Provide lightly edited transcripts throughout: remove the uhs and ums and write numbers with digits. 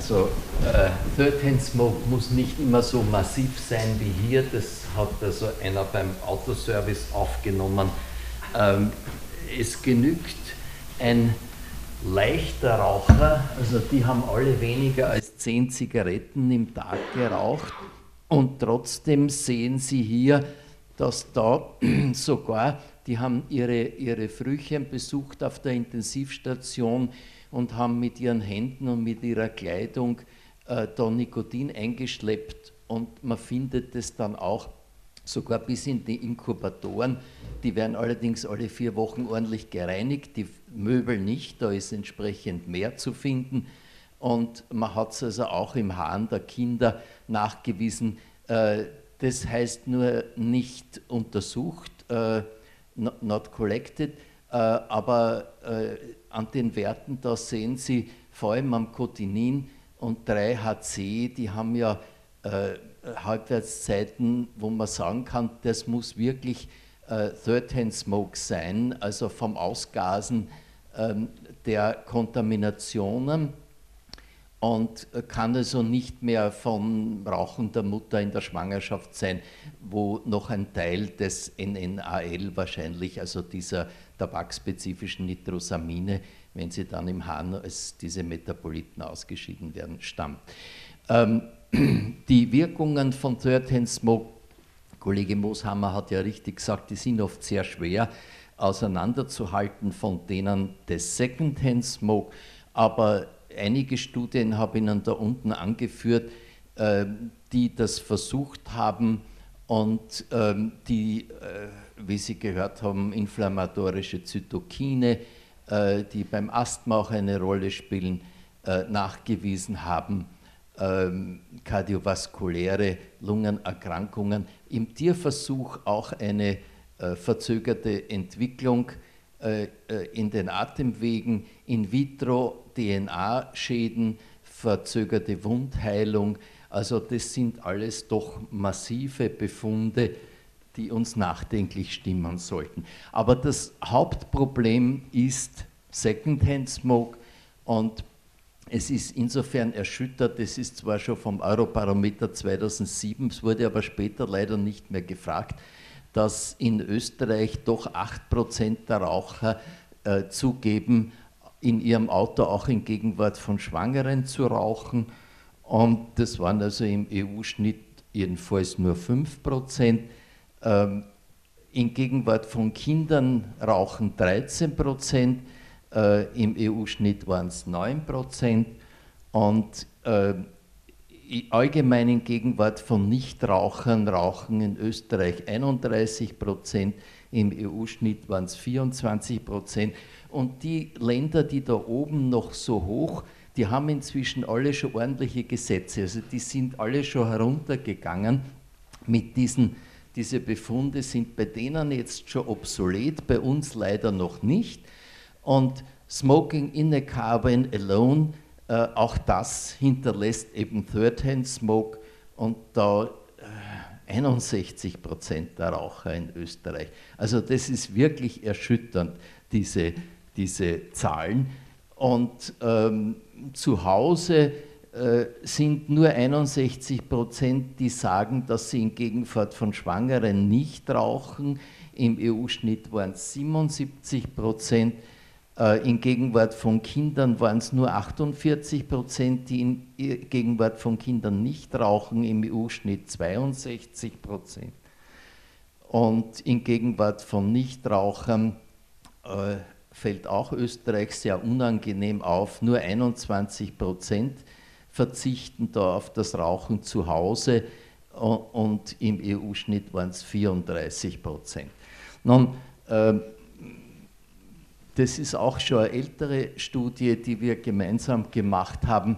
Also Third-Hand Smoke muss nicht immer so massiv sein wie hier, das hat also einer beim Autoservice aufgenommen. Es genügt ein leichter Raucher, also die haben alle weniger als 10 Zigaretten im Tag geraucht und trotzdem sehen Sie hier, dass da sogar, die haben ihre Frühchen besucht auf der Intensivstation und haben mit ihren Händen und mit ihrer Kleidung da Nikotin eingeschleppt und man findet es dann auch sogar bis in die Inkubatoren. Die werden allerdings alle 4 Wochen ordentlich gereinigt, die Möbel nicht, da ist entsprechend mehr zu finden und man hat es also auch im Harn der Kinder nachgewiesen. Das heißt nur nicht untersucht, not collected, aber an den Werten, da sehen Sie vor allem am Cotinin und 3-HC, die haben ja Halbwertszeiten, wo man sagen kann, das muss wirklich Third-Hand Smoke sein, also vom Ausgasen der Kontaminationen und kann also nicht mehr von Rauchen der Mutter in der Schwangerschaft sein, wo noch ein Teil des NNAL wahrscheinlich, also dieser tabakspezifischen Nitrosamine, wenn sie dann im Harn als diese Metaboliten ausgeschieden werden, stammt. Die Wirkungen von Third-Hand Smoke, Kollege Moshammer hat ja richtig gesagt, die sind oft sehr schwer auseinanderzuhalten von denen des Second-Hand Smoke, aber einige Studien habe ich Ihnen da unten angeführt, die das versucht haben und die, wie Sie gehört haben, inflammatorische Zytokine, die beim Asthma auch eine Rolle spielen, nachgewiesen haben, kardiovaskuläre Lungenerkrankungen, im Tierversuch auch eine verzögerte Entwicklung in den Atemwegen, in vitro DNA-Schäden, verzögerte Wundheilung, also das sind alles doch massive Befunde, die uns nachdenklich stimmen sollten. Aber das Hauptproblem ist Second-Hand Smoke und es ist insofern erschüttert, es ist zwar schon vom Eurobarometer 2007, es wurde aber später leider nicht mehr gefragt, dass in Österreich doch 8% der Raucher zugeben, in ihrem Auto auch in Gegenwart von Schwangeren zu rauchen. Und das waren also im EU-Schnitt jedenfalls nur 5%. In Gegenwart von Kindern rauchen 13%, im EU-Schnitt waren es 9%. Und allgemein in Gegenwart von Nichtrauchern rauchen in Österreich 31%, im EU-Schnitt waren es 24%. Und die Länder, die da oben noch so hoch, die haben inzwischen alle schon ordentliche Gesetze, also die sind alle schon heruntergegangen mit diese Befunde sind bei denen jetzt schon obsolet, bei uns leider noch nicht. Und Smoking in a Carbon alone, auch das hinterlässt eben Third-Hand Smoke und da 61% der Raucher in Österreich. Also das ist wirklich erschütternd, diese Zahlen. Und zu Hause sind nur 61%, die sagen, dass sie in Gegenwart von Schwangeren nicht rauchen. Im EU-Schnitt waren es 77%. In Gegenwart von Kindern waren es nur 48%, die in Gegenwart von Kindern nicht rauchen, im EU-Schnitt 62%. Und in Gegenwart von Nichtrauchern fällt auch Österreich sehr unangenehm auf, nur 21% verzichten da auf das Rauchen zu Hause und im EU-Schnitt waren es 34%. Nun, das ist auch schon eine ältere Studie, die wir gemeinsam gemacht haben,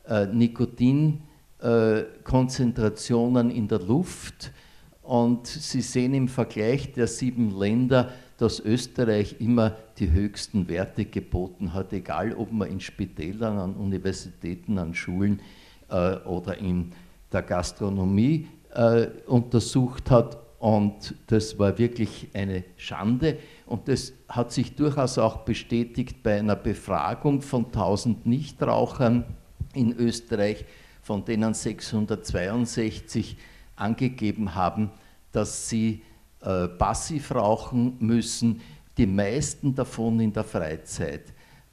Nikotinkonzentrationen in der Luft. Und Sie sehen im Vergleich der 7 Länder, dass Österreich immer die höchsten Werte geboten hat, egal ob man in Spitälern, an Universitäten, an Schulen oder in der Gastronomie untersucht hat. Und das war wirklich eine Schande. Und das hat sich durchaus auch bestätigt bei einer Befragung von 1000 Nichtrauchern in Österreich, von denen 662 angegeben haben, dass sie passiv rauchen müssen, die meisten davon in der Freizeit.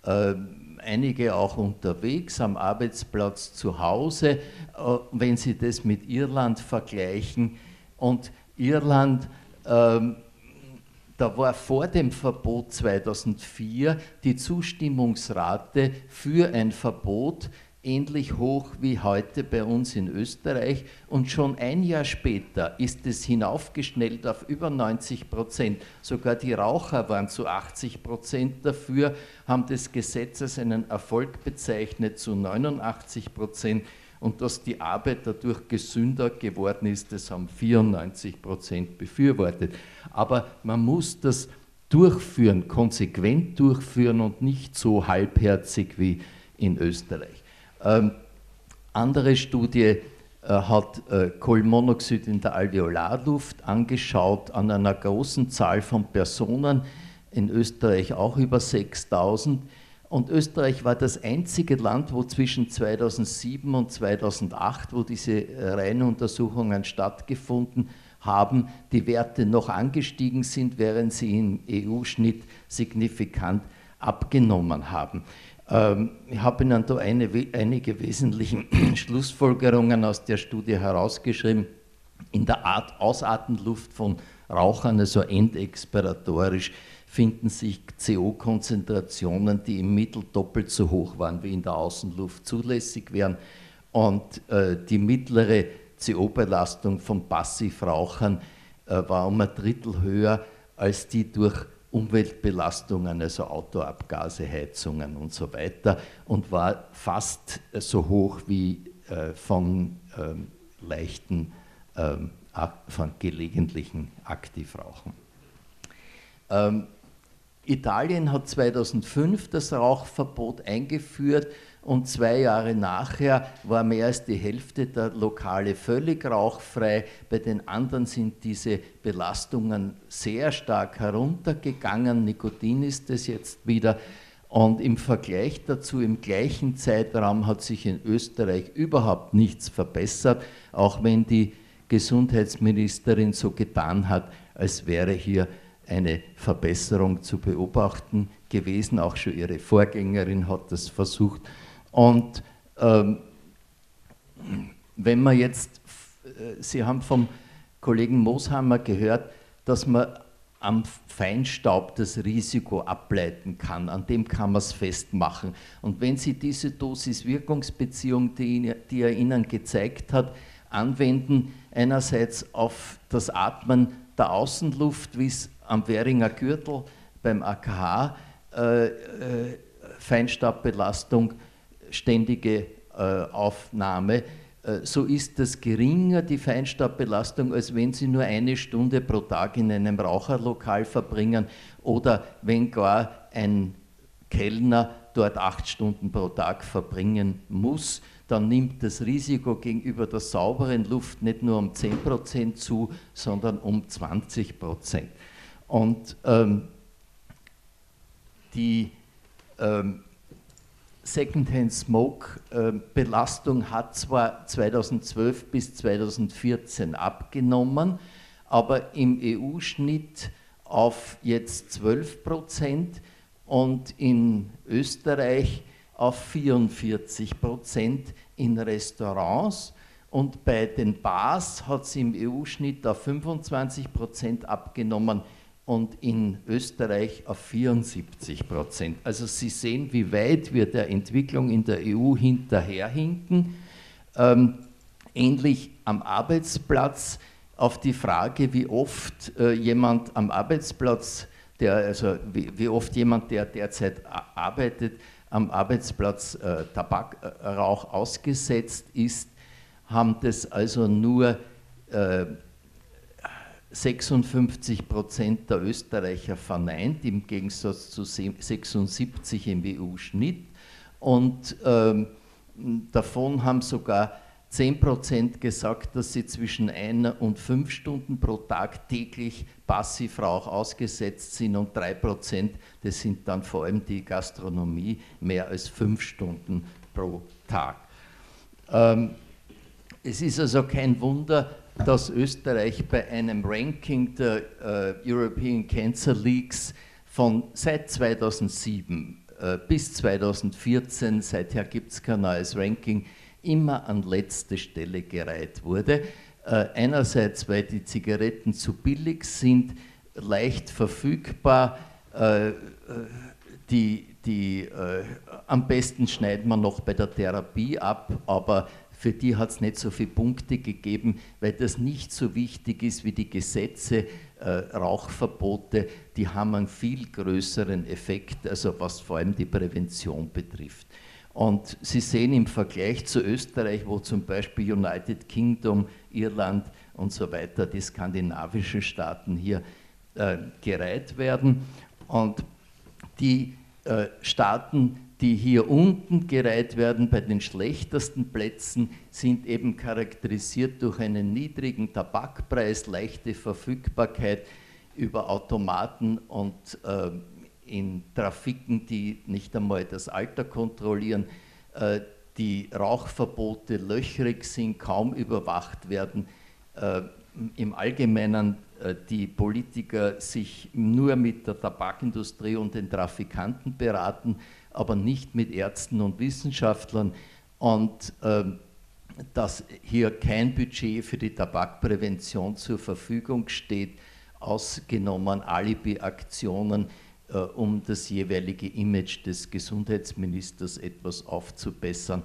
Einige auch unterwegs, am Arbeitsplatz, zu Hause, wenn Sie das mit Irland vergleichen. Und Irland, da war vor dem Verbot 2004 die Zustimmungsrate für ein Verbot ähnlich hoch wie heute bei uns in Österreich, und schon ein Jahr später ist es hinaufgeschnellt auf über 90%. Sogar die Raucher waren zu 80% dafür, haben das Gesetz als einen Erfolg bezeichnet, zu 89%, und dass die Arbeit dadurch gesünder geworden ist, das haben 94% befürwortet. Aber man muss das durchführen, konsequent durchführen und nicht so halbherzig wie in Österreich. Andere Studie hat Kohlenmonoxid in der Alveolarluft angeschaut an einer großen Zahl von Personen, in Österreich auch über 6000. Und Österreich war das einzige Land, wo zwischen 2007 und 2008, wo diese Reihenuntersuchungen stattgefunden haben, die Werte noch angestiegen sind, während sie im EU-Schnitt signifikant abgenommen haben. Ich habe Ihnen da einige wesentliche Schlussfolgerungen aus der Studie herausgeschrieben. In der Ausatemluft von Rauchern, also endexpiratorisch, finden sich CO-Konzentrationen, die im Mittel doppelt so hoch waren, wie in der Außenluft zulässig wären. Und die mittlere CO-Belastung von Passivrauchern war um ein Drittel höher als die durch Umweltbelastungen, also Autoabgase, Heizungen und so weiter, und war fast so hoch wie von leichten, von gelegentlichen Aktivrauchen. Italien hat 2005 das Rauchverbot eingeführt, und 2 Jahre nachher war mehr als die Hälfte der Lokale völlig rauchfrei. Bei den anderen sind diese Belastungen sehr stark heruntergegangen. Nikotin ist es jetzt wieder. Und im Vergleich dazu, im gleichen Zeitraum hat sich in Österreich überhaupt nichts verbessert, auch wenn die Gesundheitsministerin so getan hat, als wäre hier eine Verbesserung zu beobachten gewesen. Auch schon ihre Vorgängerin hat das versucht. Und wenn man jetzt, Sie haben vom Kollegen Moshammer gehört, dass man am Feinstaub das Risiko ableiten kann, an dem kann man es festmachen. Und wenn Sie diese Dosis-Wirkungsbeziehung, die er Ihnen gezeigt hat, anwenden, einerseits auf das Atmen der Außenluft, wie es am Währinger Gürtel beim AKH, Feinstaubbelastung, ständige Aufnahme, so ist das geringer, die Feinstaubbelastung, als wenn Sie nur 1 Stunde pro Tag in einem Raucherlokal verbringen oder wenn gar ein Kellner dort 8 Stunden pro Tag verbringen muss. Dann nimmt das Risiko gegenüber der sauberen Luft nicht nur um 10% zu, sondern um 20%. Und die Secondhand-Smoke-Belastung hat zwar 2012 bis 2014 abgenommen, aber im EU-Schnitt auf jetzt 12% und in Österreich auf 44% in Restaurants, und bei den Bars hat sie im EU-Schnitt auf 25% abgenommen und in Österreich auf 74%. Also Sie sehen, wie weit wir der Entwicklung in der EU hinterherhinken. Ähnlich am Arbeitsplatz, auf die Frage, wie oft jemand am Arbeitsplatz, wie oft jemand, der derzeit arbeitet, am Arbeitsplatz Tabakrauch ausgesetzt ist, haben das also nur 56% der Österreicher verneint, im Gegensatz zu 76% im EU-Schnitt. Und davon haben sogar 10% gesagt, dass sie zwischen 1 und 5 Stunden pro Tag täglich Passivrauch ausgesetzt sind, und 3%, das sind dann vor allem die Gastronomie, mehr als 5 Stunden pro Tag. Es ist also kein Wunder, dass Österreich bei einem Ranking der European Cancer Leagues seit 2007 bis 2014, seither gibt es kein neues Ranking, immer an letzte Stelle gereiht wurde. Einerseits, weil die Zigaretten zu billig sind, leicht verfügbar, am besten schneidet man noch bei der Therapie ab, aber für die hat es nicht so viele Punkte gegeben, weil das nicht so wichtig ist wie die Gesetze, Rauchverbote, die haben einen viel größeren Effekt, also was vor allem die Prävention betrifft. Und Sie sehen im Vergleich zu Österreich, wo zum Beispiel United Kingdom, Irland und so weiter, die skandinavischen Staaten hier gereiht werden. Und die Staaten, die hier unten gereiht werden, bei den schlechtesten Plätzen, sind eben charakterisiert durch einen niedrigen Tabakpreis, leichte Verfügbarkeit über Automaten und in Trafiken, die nicht einmal das Alter kontrollieren, die Rauchverbote löchrig sind, kaum überwacht werden, im Allgemeinen die Politiker sich nur mit der Tabakindustrie und den Trafikanten beraten, aber nicht mit Ärzten und Wissenschaftlern, und dass hier kein Budget für die Tabakprävention zur Verfügung steht, ausgenommen Alibi-Aktionen, um das jeweilige Image des Gesundheitsministers etwas aufzubessern,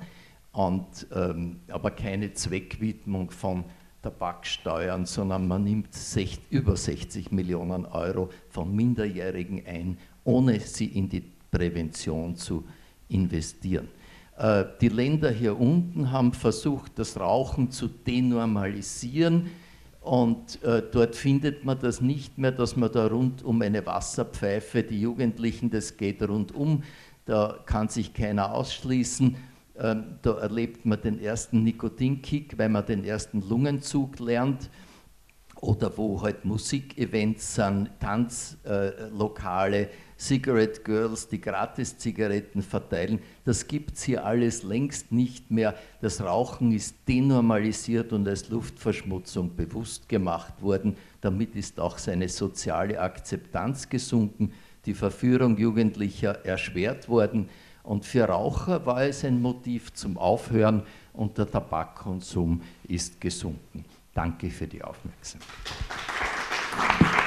aber keine Zweckwidmung von Tabaksteuern, sondern man nimmt über 60 Millionen Euro von Minderjährigen ein, ohne sie in die Prävention zu investieren. Die Länder hier unten haben versucht, das Rauchen zu denormalisieren, und dort findet man das nicht mehr, dass man da rund um eine Wasserpfeife, die Jugendlichen, das geht rundum, da kann sich keiner ausschließen. Da erlebt man den ersten Nikotinkick, weil man den ersten Lungenzug lernt, oder wo halt Musikevents sind, Tanzlokale, Cigarette Girls, die Gratis-Zigaretten verteilen. Das gibt es hier alles längst nicht mehr. Das Rauchen ist denormalisiert und als Luftverschmutzung bewusst gemacht worden. Damit ist auch seine soziale Akzeptanz gesunken, die Verführung Jugendlicher erschwert worden. Und für Raucher war es ein Motiv zum Aufhören, und der Tabakkonsum ist gesunken. Danke für die Aufmerksamkeit.